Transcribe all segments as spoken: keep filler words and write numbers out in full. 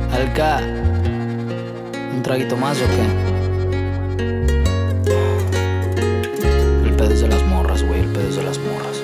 Alca, ¿un traguito más o qué? El pedo es de las morras, güey, el pedo es de las morras.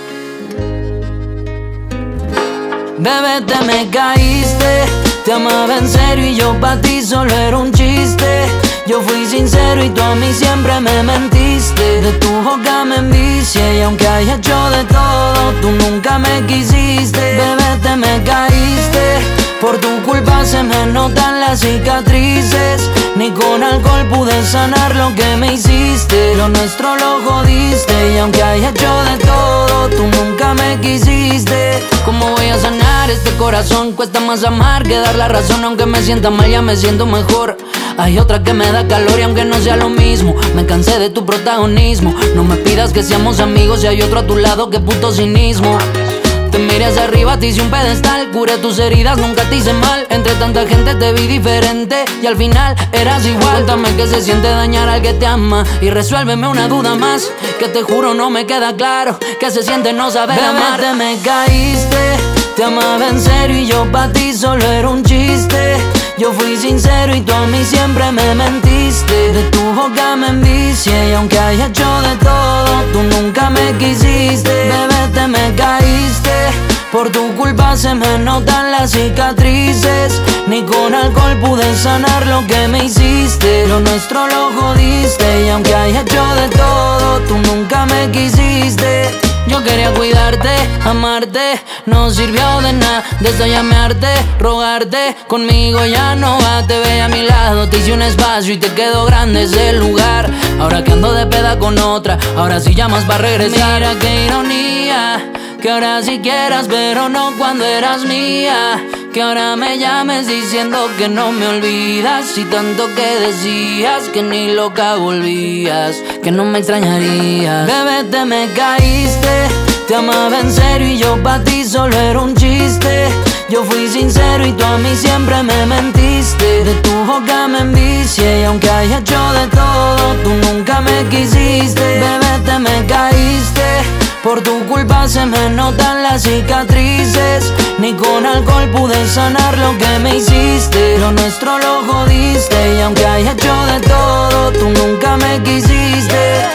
Bebé, te me caíste, te amaba en serio y yo pa' ti solo era un chiste. Yo fui sincero y tú a mí siempre me mentiste. De tu boca me envicié y aunque haya hecho de todo, tú nunca me quisiste. Bebé, te me caíste, por tu culpa se me notan las cicatrices. Ni con alcohol pude sanar lo que me hiciste. Lo nuestro lo jodiste y aunque haya hecho de todo, tú nunca me quisiste. ¿Cómo voy a sanar este corazón? Cuesta más amar que dar la razón. Aunque me sienta mal ya me siento mejor. Hay otra que me da calor y aunque no sea lo mismo, me cansé de tu protagonismo. No me pidas que seamos amigos y hay otro a tu lado, que puto cinismo. Te miré hacia arriba, te hice un pedestal, curé tus heridas, nunca te hice mal. Entre tanta gente te vi diferente y al final eras igual. Cuéntame qué se siente dañar al que te ama y resuélveme una duda más, que te juro no me queda claro qué se siente no saber amar. Te me caíste, te amaba en serio y yo pa' ti solo era un chiste. Yo fui sincero y tú a mí siempre me mentiste. De tu boca me envicié y aunque haya hecho de todo, tú nunca me quisiste. Bebé, te me caíste, por tu culpa se me notan las cicatrices. Ni con alcohol pude sanar lo que me hiciste. Lo nuestro lo jodiste y aunque haya hecho de todo, tú nunca me quisiste. Yo quería cuidarte, amarte, no sirvió de nada. Desde llamarte, rogarte, conmigo ya no va. Te ve a mi lado, te hice un espacio y te quedó grande ese lugar. Ahora que ando de peda con otra, ahora sí llamas para regresar. Mira qué ironía, que ahora sí quieras pero no cuando eras mía. Que ahora me llames diciendo que no me olvidas. Y tanto que decías que ni loca volvías, que no me extrañarías. Bebé, te me caíste, te amaba en serio y yo pa' ti solo era un chiste. Yo fui sincero y tú a mí siempre me mentiste. De tu boca me envicié y aunque haya hecho de todo, tú nunca me quisiste. Bebé, te me caíste, por tu culpa se me notan las cicatrices. Ni con alcohol pude sanar lo que me hiciste. Lo nuestro lo jodiste y aunque haya hecho de todo, tú nunca me quisiste.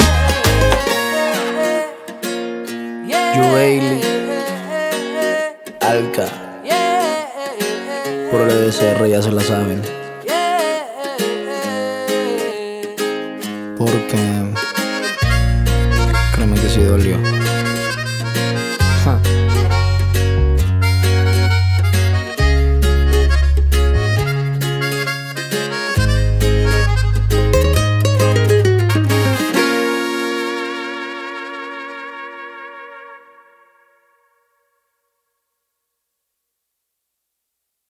Yueili, Alca, por el E D C R ya se la saben. Porque créeme que sí dolió.